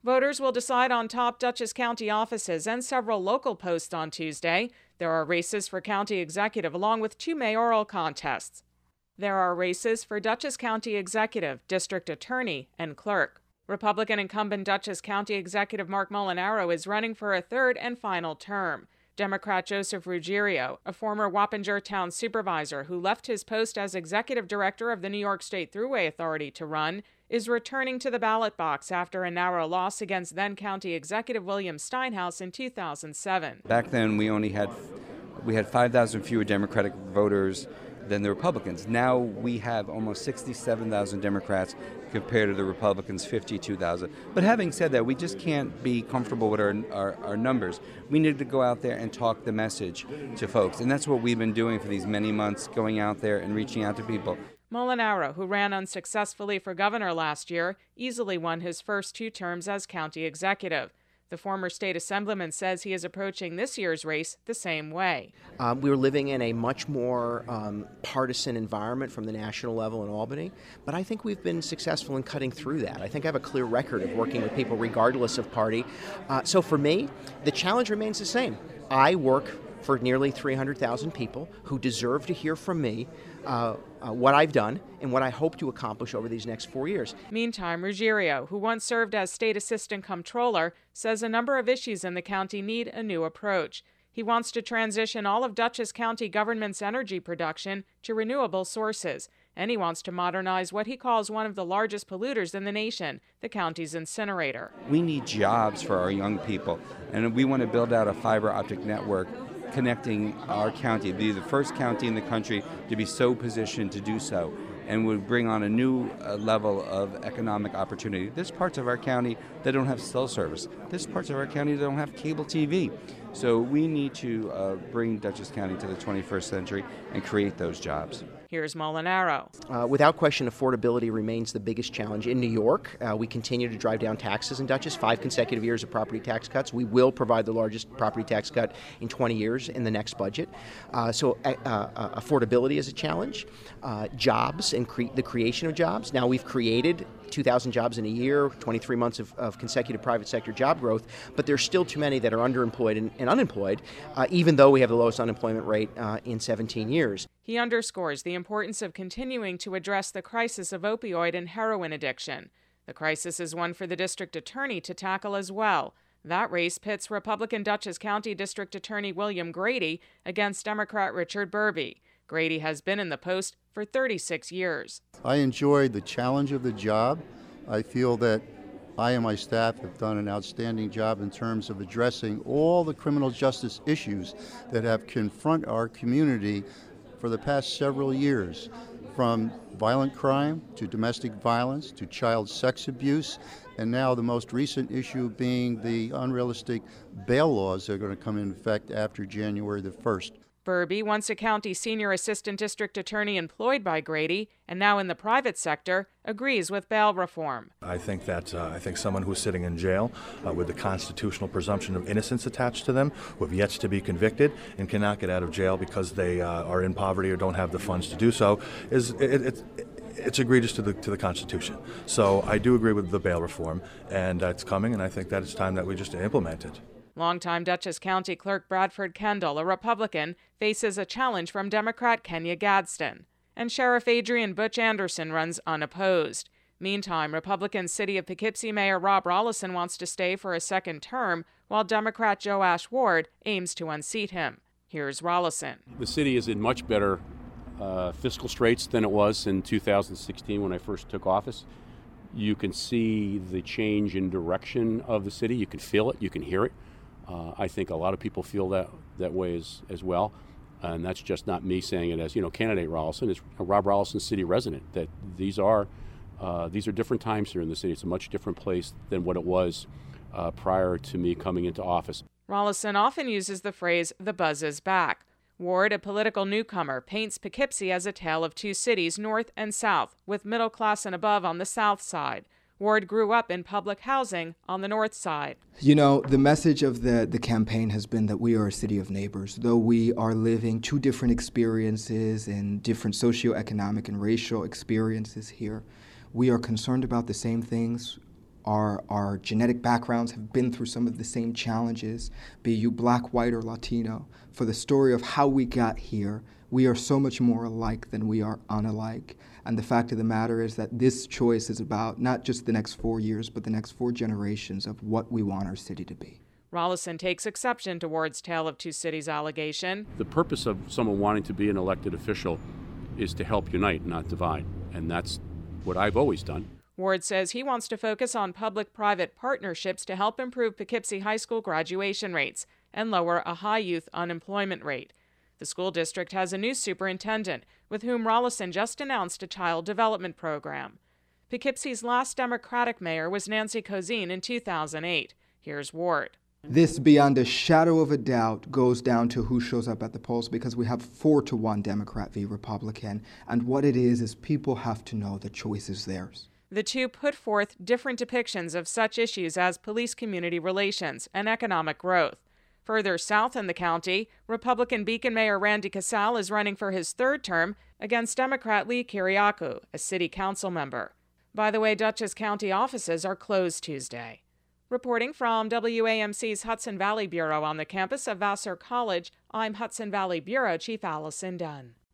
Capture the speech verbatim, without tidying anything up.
Voters will decide on top Dutchess County offices and several local posts on Tuesday. There are races for county executive along with two mayoral contests. There are races for Dutchess County executive, district attorney, and clerk. Republican incumbent Dutchess County Executive Mark Molinaro is running for a third and final term. Democrat Joseph Ruggiero, a former Wappinger Town supervisor who left his post as executive director of the New York State Thruway Authority to run, is returning to the ballot box after a narrow loss against then-County Executive William Steinhaus in two thousand seven. Back then, we only had we had five thousand fewer Democratic voters than the Republicans. Now we have almost sixty-seven thousand Democrats compared to the Republicans' fifty-two thousand. But having said that, we just can't be comfortable with our, our, our numbers. We need to go out there and talk the message to folks. And that's what we've been doing for these many months, going out there and reaching out to people. Molinaro, who ran unsuccessfully for governor last year, easily won his first two terms as county executive. The former state assemblyman says he is approaching this year's race the same way. Um, we're living in a much more um, partisan environment from the national level in Albany, but I think we've been successful in cutting through that. I think I have a clear record of working with people regardless of party. Uh, so for me, the challenge remains the same. I work for nearly three hundred thousand people who deserve to hear from me uh, uh, what I've done and what I hope to accomplish over these next four years. Meantime, Ruggiero, who once served as state assistant comptroller, says a number of issues in the county need a new approach. He wants to transition all of Dutchess County government's energy production to renewable sources, and he wants to modernize what he calls one of the largest polluters in the nation, the county's incinerator. We need jobs for our young people, and we want to build out a fiber optic network connecting our county, be the first county in the country to be so positioned to do so, and would bring on a new uh, level of economic opportunity. There's parts of our county that don't have cell service. There's parts of our county that don't have cable T V. So we need to uh, bring Dutchess County to the twenty-first century and create those jobs. Here's Molinaro. Uh, without question, affordability remains the biggest challenge. In New York, uh, we continue to drive down taxes in Dutchess, five consecutive years of property tax cuts. We will provide the largest property tax cut in twenty years in the next budget. Uh, so uh, uh, affordability is a challenge. Uh, jobs and cre- the creation of jobs. Now we've created two thousand jobs in a year, twenty-three months of, of consecutive private sector job growth, but there's still too many that are underemployed and, and unemployed, uh, even though we have the lowest unemployment rate uh, in seventeen years. He underscores the importance of continuing to address the crisis of opioid and heroin addiction. The crisis is one for the district attorney to tackle as well. That race pits Republican Dutchess County District Attorney William Grady against Democrat Richard Burby. Grady has been in the post for thirty-six years. I enjoy the challenge of the job. I feel that I and my staff have done an outstanding job in terms of addressing all the criminal justice issues that have confronted our community for the past several years, from violent crime to domestic violence to child sex abuse, and now the most recent issue being the unrealistic bail laws that are going to come into effect after January the first. Burby, once a county senior assistant district attorney employed by Grady and now in the private sector, agrees with bail reform. I think that uh, I think someone who's sitting in jail uh, with the constitutional presumption of innocence attached to them, who have yet to be convicted and cannot get out of jail because they uh, are in poverty or don't have the funds to do so, is it, it, it, it's egregious to the to the Constitution. So I do agree with the bail reform, and uh, it's coming, and I think that it's time that we just implement it. Longtime Dutchess County Clerk Bradford Kendall, a Republican, faces a challenge from Democrat Kenya Gadsden. And Sheriff Adrian Butch Anderson runs unopposed. Meantime, Republican City of Poughkeepsie Mayor Rob Rolison wants to stay for a second term, while Democrat Joash Ward aims to unseat him. Here's Rolison. The city is in much better uh, fiscal straits than it was in two thousand sixteen when I first took office. You can see the change in direction of the city. You can feel it. You can hear it. Uh, I think a lot of people feel that that way as, as well, and that's just not me saying it as, you know, candidate Rolison. It's Rob Rolison, city resident, that these are uh, these are different times here in the city. It's a much different place than what it was uh, prior to me coming into office. Rolison often uses the phrase, "the buzz is back." Ward, a political newcomer, paints Poughkeepsie as a tale of two cities, north and south, with middle class and above on the south side. Ward grew up in public housing on the north side. You know, the message of the, the campaign has been that we are a city of neighbors. Though we are living two different experiences and different socioeconomic and racial experiences here, we are concerned about the same things our, our genetic backgrounds have been through some of the same challenges, be you black, white, or Latino. For the story of how we got here, we are so much more alike than we are unalike. And the fact of the matter is that this choice is about not just the next four years, but the next four generations of what we want our city to be. Rolison takes exception to Ward's Tale of Two Cities allegation. The purpose of someone wanting to be an elected official is to help unite, not divide. And that's what I've always done. Ward says he wants to focus on public-private partnerships to help improve Poughkeepsie High School graduation rates and lower a high youth unemployment rate. The school district has a new superintendent, with whom Rolison just announced a child development program. Poughkeepsie's last Democratic mayor was Nancy Cozine in two thousand eight. Here's Ward. This, beyond a shadow of a doubt, goes down to who shows up at the polls, because we have four to one Democrat v. Republican. And what it is, is people have to know the choice is theirs. The two put forth different depictions of such issues as police-community relations and economic growth. Further south in the county, Republican Beacon Mayor Randy Casale is running for his third term against Democrat Lee Kyriakou, a city council member. By the way, Dutchess County offices are closed Tuesday. Reporting from W A M C's Hudson Valley Bureau on the campus of Vassar College, I'm Hudson Valley Bureau Chief Allison Dunn.